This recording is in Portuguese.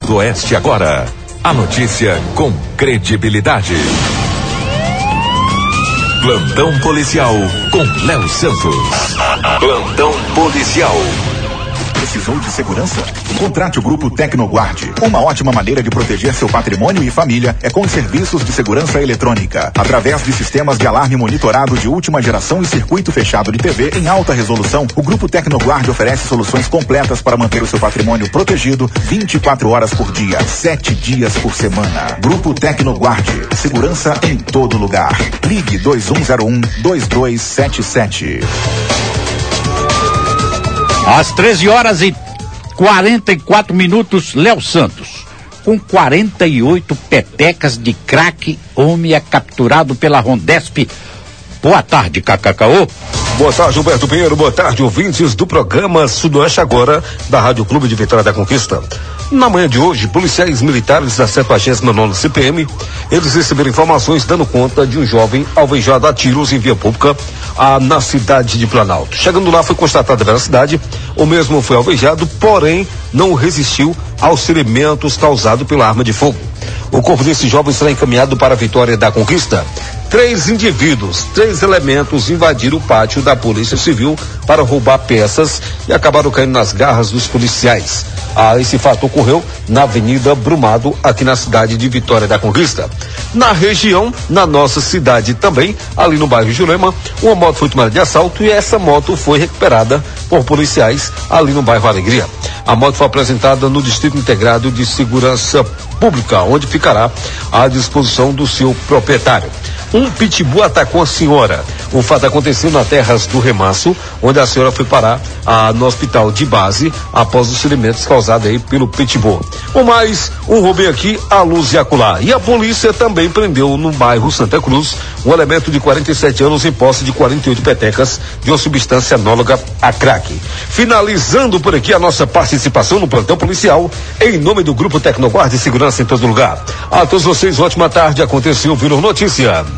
do Oeste agora. A notícia com credibilidade. Plantão policial com Léo Santos. Plantão policial. Precisou de segurança? Contrate o Grupo Tecnoguard. Uma ótima maneira de proteger seu patrimônio e família é com os serviços de segurança eletrônica. Através de sistemas de alarme monitorado de última geração e circuito fechado de TV em alta resolução, o Grupo Tecnoguard oferece soluções completas para manter o seu patrimônio protegido 24 horas por dia, 7 dias por semana. Grupo Tecnoguard. Segurança em todo lugar. Ligue 2101-2277. Às 13h44, Léo Santos. Com 48 petecas de crack, homem é capturado pela Rondesp. Boa tarde, Cacacao. Boa tarde, Gilberto Pinheiro. Boa tarde, ouvintes do programa Sudoeste Agora, da Rádio Clube de Vitória da Conquista. Na manhã de hoje, policiais militares da 79ª CPM, eles receberam informações dando conta de um jovem alvejado a tiros em via pública na cidade de Planalto. Chegando lá, foi constatada a veracidade. O mesmo foi alvejado, porém não resistiu aos ferimentos causados pela arma de fogo. O corpo desse jovem será encaminhado para a Vitória da Conquista. 3 elementos invadiram o pátio da Polícia Civil para roubar peças e acabaram caindo nas garras dos policiais. Esse fato ocorreu na Avenida Brumado, aqui na cidade de Vitória da Conquista. Na região, na nossa cidade também, ali no bairro Jurema, uma moto foi tomada de assalto e essa moto foi recuperada por policiais ali no bairro Alegria. A moto foi apresentada no Distrito Integrado de Segurança Pública, onde ficará à disposição do seu proprietário. Um pitbull atacou a senhora. O fato aconteceu na Terras do Remanso, onde a senhora foi parar no hospital de base após os ferimentos causados aí pelo pitbull. O mais, um roubei aqui, a luz e acolá. E a polícia também prendeu no bairro Santa Cruz um elemento de 47 anos em posse de 48 petecas de uma substância análoga a crack. Finalizando por aqui a nossa participação no plantão policial, em nome do Grupo Tecnoguard e Segurança em todo lugar. A todos vocês, ótima tarde. Aconteceu, virou notícia.